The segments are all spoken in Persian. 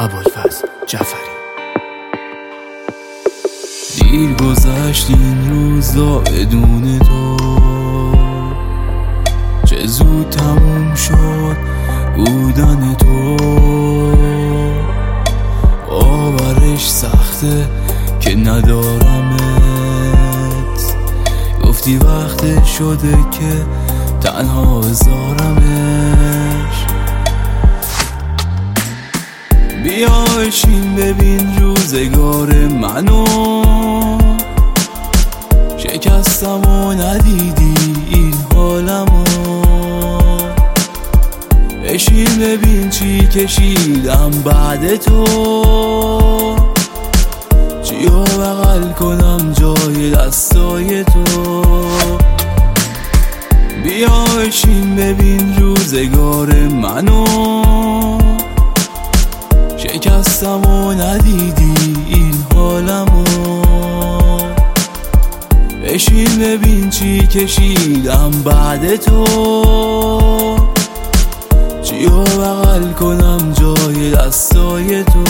ابوالفضل جعفری. دیر گذشت این روزا بدون تو، چه زود تموم شد بودن تو. باورش سخته که ندارمت، گفتی وقت شده که تنها بذارمش. بیا بشین ببین روزگار منو، شکستم و ندیدی این حالمو. بشین ببین چی کشیدم بعد تو، چیو بغل کنم جای دستای تو. بیا بشین ببین روزگار منو، شکستم و ندیدی این حالمو. بشین ببین چی کشیدم بعد تو، چیو بغل کنم جای دستای تو.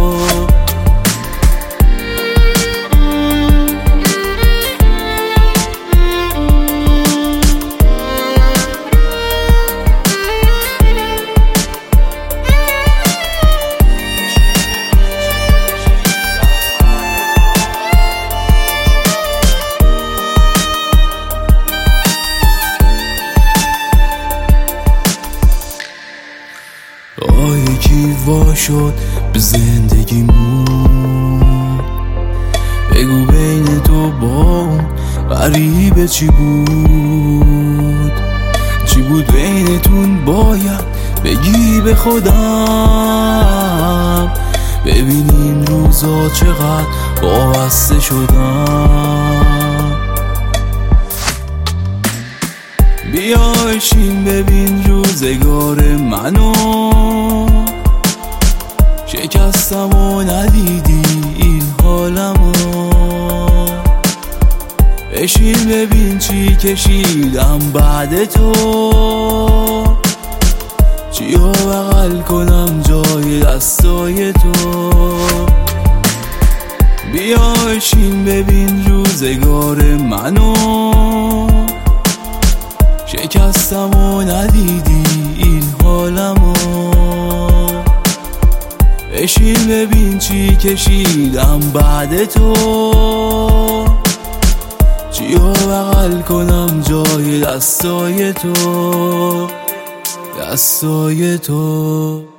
یکی وا شد به زندگیمون، بگو بین تو با اون غریبه چی بود؟ چی بود بینتون باید بگی به خودم. ببین این روزا چقدر وابسته شدم. بیا بشین ببین روزگار منو، شکستم و ندیدی این حالمو. بشین ببین چی کشیدم بعد تو، چیو بغل کنم جای دستای تو. بیا بشین ببین روزگار منو، شکستم و ندیدی این حالمو. بشین ببین چی کشیدم بعد تو، چیو بغل کنم جای دستای تو.